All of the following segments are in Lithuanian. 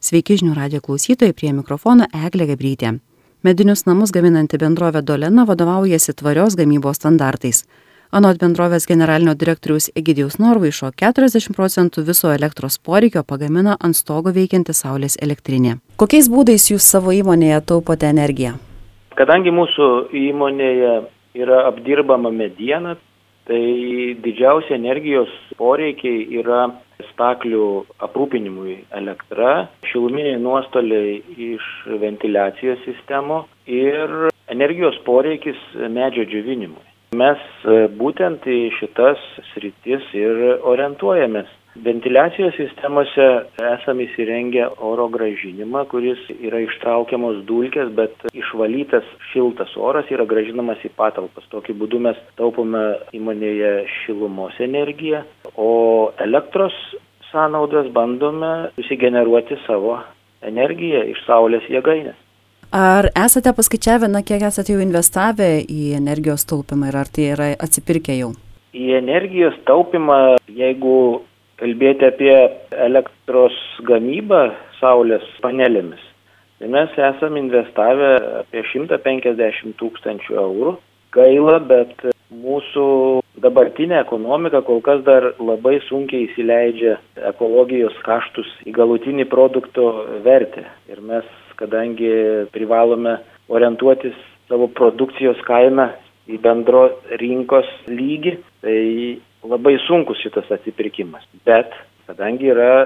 Sveiki žinių radijo klausytojai, prie mikrofono Eglė Gabrytė. Medinius namus gaminanti bendrovė Dolena vadovaujasi tvarios gamybos standartais. Anot bendrovės generalinio direktoriaus Egidijaus Norvaišo, 40% viso elektros poreikio pagamina ant stogo veikianti saulės elektrinė. Kokiais būdais jūs savo įmonėje taupote energiją? Kadangi mūsų įmonėje yra apdirbama mediena, tai didžiausi energijos poreikiai yra staklių aprūpinimui elektra, šiluminiai nuostoliai iš ventiliacijos sistemų ir energijos poreikis medžio džiovinimui. Mes būtent į šitas sritis ir orientuojamės. Ventiliacijos sistemose esame įsirengę oro grąžinimą, kuris yra ištraukiamos dulkės, bet išvalytas šiltas oras yra grąžinamas į patalpas. Tokiu būdu mes taupome įmonėje šilumos energiją, o elektros sąnaudas bandome susigeneruoti savo energiją iš saulės jėgainės. Ar esate paskaičiavę, kiek esate jau investavę į energijos taupimą ir ar tai yra atsipirkę jau? Į energijos taupimą, jeigu kalbėti apie elektros gamybą saulės panelėmis, tai mes esame investavę apie 150 000 eurų. Gaila, bet mūsų dabartinė ekonomika kol kas dar labai sunkiai įsileidžia ekologijos kaštus į galutinį produkto vertę. Ir mes, kadangi privalome orientuotis savo produkcijos kainą į bendro rinkos lygį, tai labai sunkus šitas atsipirkimas. Bet kadangi yra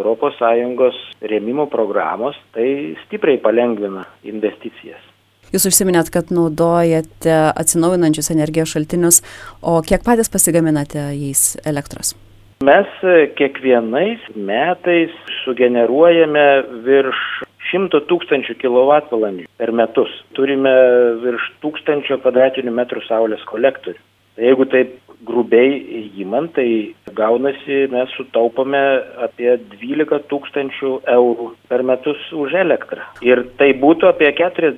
ES rėmimo programos, tai stipriai palengvina investicijas. Jūs užsiminėt, kad naudojate atsinaujinančius energijos šaltinius, o kiek patys pasigaminate jais elektros? Mes kiekvienais metais sugeneruojame virš 100 000 kWh per metus. Turime virš 1000 m2 saulės kolektorių. Jeigu taip grubiai įimant, tai gaunasi, mes sutaupome apie 12 000 eurų per metus už elektrą. Ir tai būtų apie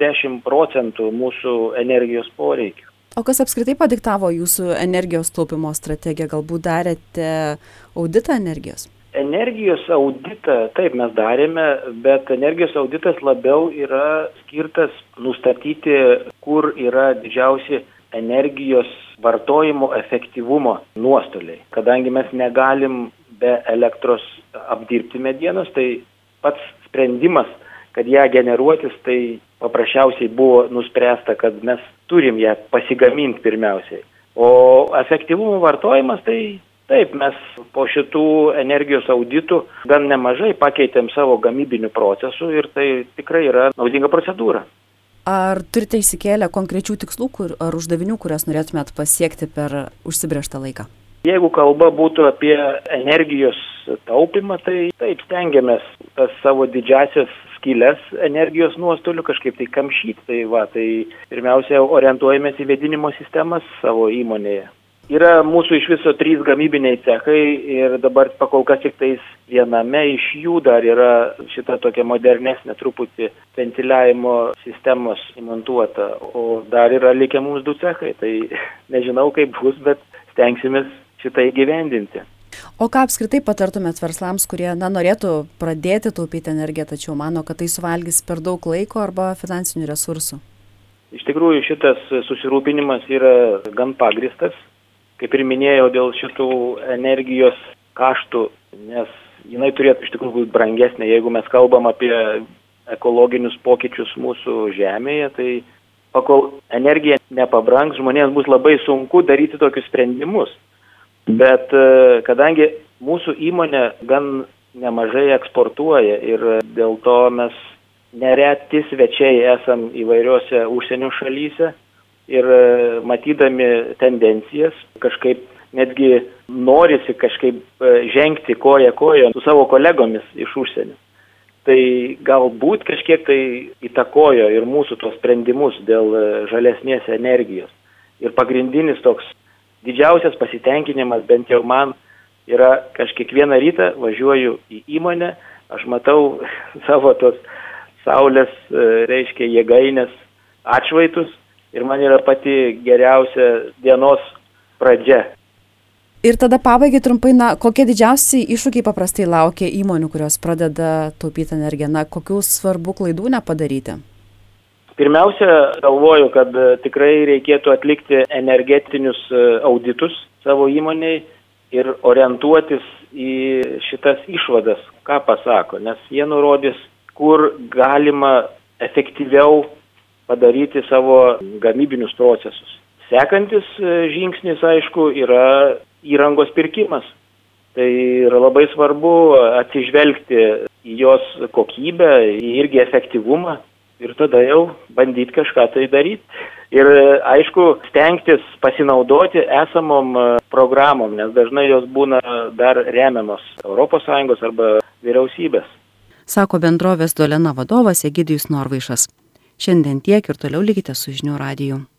40% mūsų energijos poreikių. O kas apskritai padiktavo jūsų energijos taupimo strategiją? Galbūt darėte auditą energijos? Energijos auditą taip mes darėme, bet energijos auditas labiau yra skirtas nustatyti, kur yra didžiausi energijos vartojimo efektyvumo nuostoliai. Kadangi mes negalim be elektros apdirbti medienos, tai pats sprendimas, kad ją generuotis, tai paprasčiausiai buvo nuspręsta, kad mes turim ją pasigaminti pirmiausiai. O efektyvumo vartojimas, tai taip, mes po šitų energijos auditų gan nemažai pakeitėm savo gamybinių procesų ir tai tikrai yra naudinga procedūra. Ar turite išsikėlę konkrečių tikslų ar uždavinių, kurias norėtumėt pasiekti per užsibrėžtą laiką? Jeigu kalba būtų apie energijos taupimą, tai taip stengiamės tas savo didžiasias skylės energijos nuostolių kažkaip tai kamšyti. Tai pirmiausia orientuojamės į vėdinimo sistemas savo įmonėje. Yra mūsų iš viso 3 gamybiniai cechai ir dabar pakol kas tik tais viename iš jų dar yra šita tokia modernesnė truputį ventiliavimo sistemos įmontuota, o dar yra likę mums 2 cechai, tai nežinau kaip bus, bet stengsimės šitą įgyvendinti. O ką apskritai patartumėt verslams, kurie norėtų pradėti taupyti energiją, tačiau mano, kad tai suvalgys per daug laiko arba finansinių resursų? Iš tikrųjų šitas susirūpinimas yra gan pagristas. Kaip ir minėjau, dėl šitų energijos kaštų, nes jinai turėtų iš tikrųjų būti brangesnė. Jeigu mes kalbam apie ekologinius pokyčius mūsų žemėje, tai pakol energija nepabrangs, žmonėms bus labai sunku daryti tokius sprendimus. Bet kadangi mūsų įmonė gan nemažai eksportuoja ir dėl to mes nereti svečiai esam įvairiose užsienio šalyse, ir matydami tendencijas, kažkaip netgi norisi kažkaip žengti koja su savo kolegomis iš užsienio. Tai galbūt kažkiek tai įtakojo ir mūsų tos sprendimus dėl žalesnės energijos. Ir pagrindinis toks didžiausias pasitenkinimas, bent jau man, yra kiekvieną rytą važiuoju į įmonę, aš matau savo tos saulės, jėgainės atšvaitus, ir man yra pati geriausia dienos pradžia. Ir tada pabaigai trumpai, kokie didžiausiai iššūkiai paprastai laukia įmonių, kurios pradeda taupyti energiją, kokių svarbių klaidų nepadaryti? Pirmiausia, galvoju, kad tikrai reikėtų atlikti energetinius auditus savo įmoniai ir orientuotis į šitas išvadas, ką pasako, nes jie nurodys, kur galima efektyviau padaryti savo gamybinius procesus. Sekantis žingsnis, aišku, yra įrangos pirkimas. Tai yra labai svarbu atsižvelgti į jos kokybę, irgi efektyvumą ir tada jau bandyti kažką tai daryti. Ir aišku, stengtis pasinaudoti esamom programom, nes dažnai jos būna dar remiamos ES arba vyriausybės. Sako bendrovės Dolena vadovas Egidijus Norvaišas. Šiandien tiek ir toliau likite su Žinių radiju.